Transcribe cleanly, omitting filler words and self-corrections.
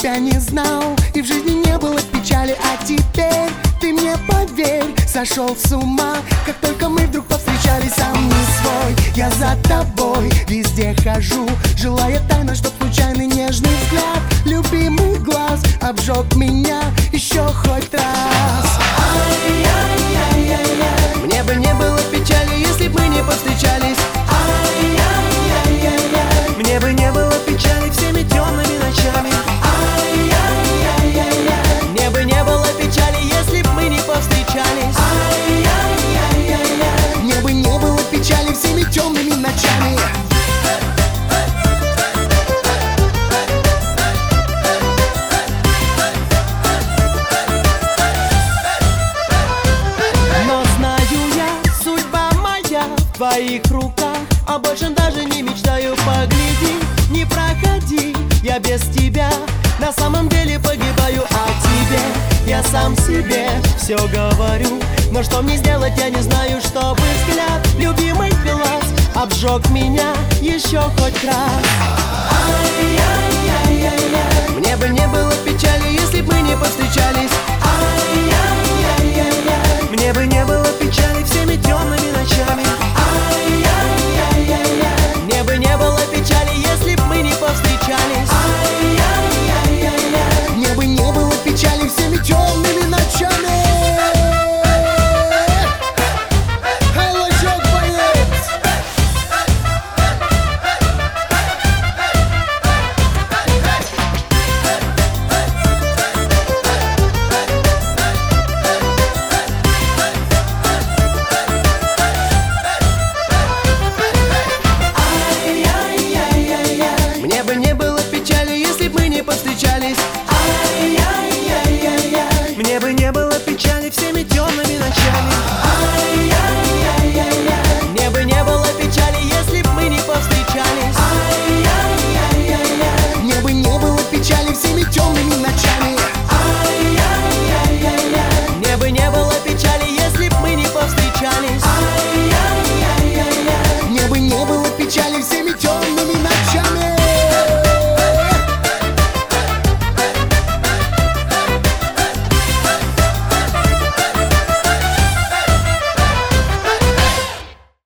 тебя не знал, и в жизни не было печали. А теперь ты мне поверь, сошел с ума, как только мы вдруг повстречались. Сам не свой, я за тобой везде хожу, желая тайно, чтоб случайный нежный взгляд любимый глаз обжег меня еще хоть раз. Ай-яй-яй-яй-яй. Мне бы не было печали, если бы мы не повстречались. Ай-яй-яй-яй-яй. Мне бы не было печали всеми темными ночами. Ай-яй-яй-яй-яй. Мне бы не было печали, если бы мы не повстречались. Ай-яй-яй-яй-яй. Мне бы не было печали всеми темными ночами. В твоих руках, а больше даже не мечтаю. Погляди, не проходи, я без тебя на самом деле погибаю. А тебе я сам себе все говорю, но что мне сделать, я не знаю, чтобы взгляд любимый глаз обжег меня еще хоть раз. Ай-яй-яй-яй-яй. Мне бы не было печали, если бы мы не повстречались.